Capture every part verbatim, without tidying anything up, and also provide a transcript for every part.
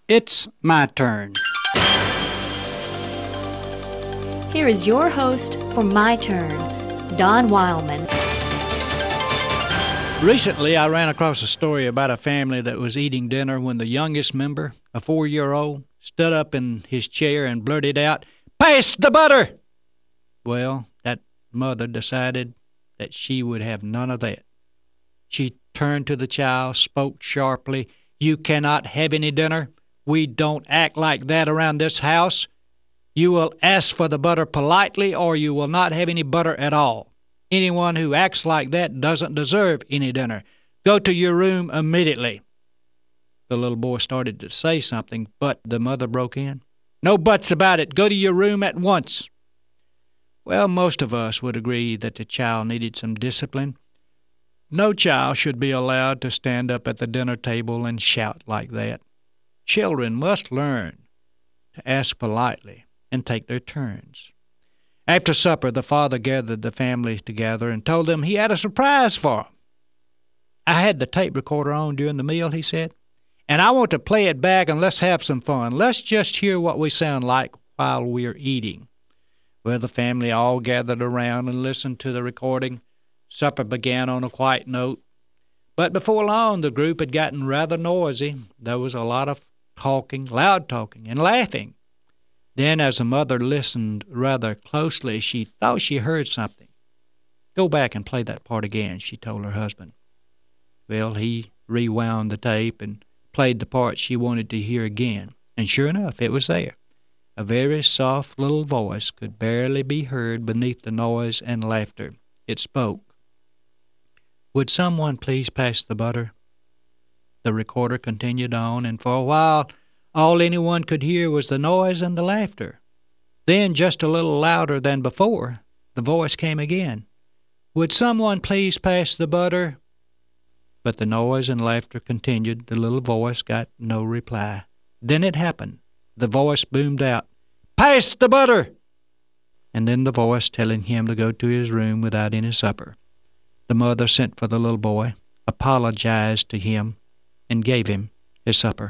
It's my turn. Here is your host for My Turn, Don Wildman. Recently, I ran across a story about a family that was eating dinner when the youngest member, a four-year-old, stood up in his chair and blurted out, "Pass the butter!" Well, that mother decided that she would have none of that. She turned to the child, spoke sharply, "You cannot have any dinner. We don't act like that around this house. You will ask for the butter politely, or you will not have any butter at all. Anyone who acts like that doesn't deserve any dinner. Go to your room immediately." The little boy started to say something, but the mother broke in. "No buts about it. Go to your room at once." Well, most of us would agree that the child needed some discipline. No child should be allowed to stand up at the dinner table and shout like that. Children must learn to ask politely and take their turns. After supper, the father gathered the family together and told them he had a surprise for them. "I had the tape recorder on during the meal," he said, "and I want to play it back and let's have some fun. Let's just hear what we sound like while we're eating." Well, the family all gathered around and listened to the recording. Supper began on a quiet note. But before long, the group had gotten rather noisy. There was a lot of talking, loud talking, and laughing. Then, as the mother listened rather closely, she thought she heard something. "Go back and play that part again," she told her husband. Well, he rewound the tape and played the part she wanted to hear again. And sure enough, it was there. A very soft little voice could barely be heard beneath the noise and laughter. It spoke. "Would someone please pass the butter?" The recorder continued on, and for a while all anyone could hear was the noise and the laughter. Then, just a little louder than before, the voice came again. "Would someone please pass the butter?" But the noise and laughter continued. The little voice got no reply. Then it happened. The voice boomed out, "Pass the butter!" And then the voice telling him to go to his room without any supper. The mother sent for the little boy, apologized to him, and gave him his supper.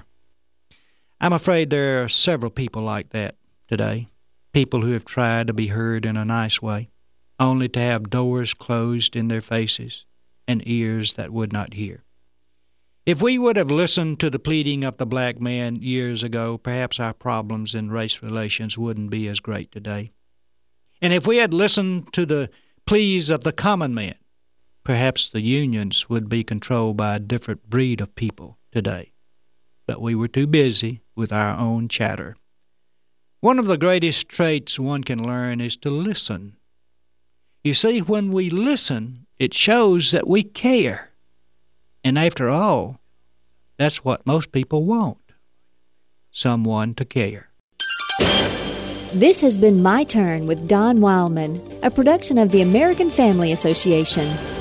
I'm afraid there are several people like that today, people who have tried to be heard in a nice way, only to have doors closed in their faces and ears that would not hear. If we would have listened to the pleading of the black man years ago, perhaps our problems in race relations wouldn't be as great today. And if we had listened to the pleas of the common man, perhaps the unions would be controlled by a different breed of people today. But we were too busy with our own chatter. One of the greatest traits one can learn is to listen. You see, when we listen, it shows that we care. And after all, that's what most people want. Someone to care. This has been My Turn with Don Wildman, a production of the American Family Association.